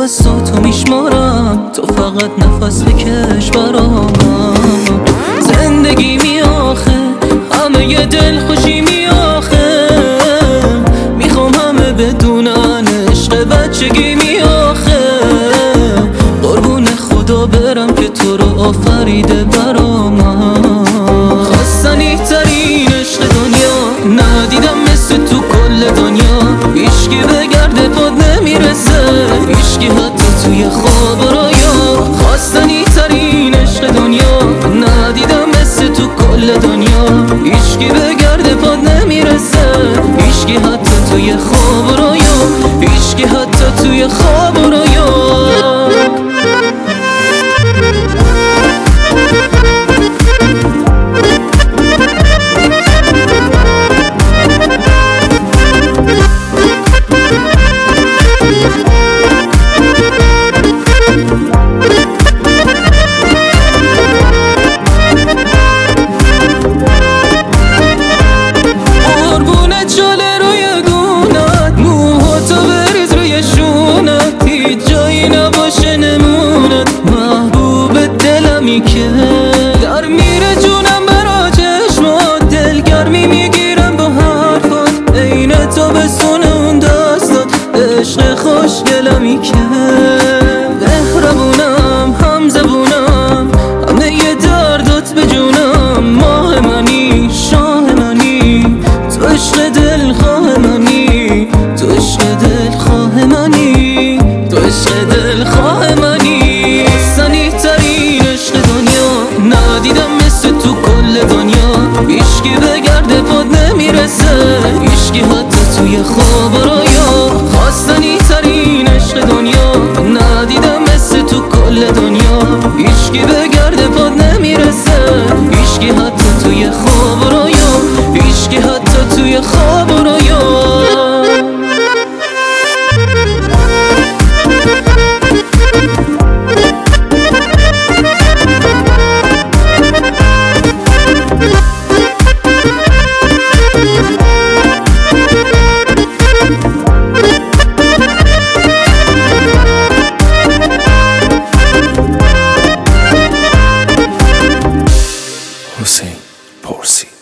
نفساتو میشمارم، تو فقط نفس بکش برام. زندگی می آخه همه ی دل خوشی می آخه، میخوام همه بدونن عشق بچگی می آخه. قربون خدا برم که تو رو آفریده برام. خواستنی ترین عشق دنیا ندیدم مثل تو کل دنیا. هیچکی به گرد پاد نمیرسه، هیچکی حتی توی خواب و رویا. خواستنی ترین عشق دنیا ندیدم مثل تو کل دنیا. هیچکی به گرد پاد نمیرسه، هیچکی حتی توی خواب و رویا. هیچکی حتی توی خواب و رویا. که در میره جونم برا چشمات، دلگرمی میگیرم با حرفات. عین تابستون اون دستات، عشق خوشگلمی که مهربونم هم زبونم، همه ی دردات به جونم. ماه منی شاه منی، تو عشق دلخواه منی، تو عشق دلخواه منی، تو عشق دلخواه منی. سنی ترین عشق دنیا ندیدم مثل تو کل دنیا. هیچکی به گرد پاد نمیرسه، هیچکی حتی توی خواب و رویا. خواستنی ترین عشق دنیا ندیدم مثل تو کل دنیا. هیچکی به گرد پاد نمیرسه، هیچکی حتی توی خواب و رویا. هیچکی حتی توی خواب و رویا. حسین پارسی.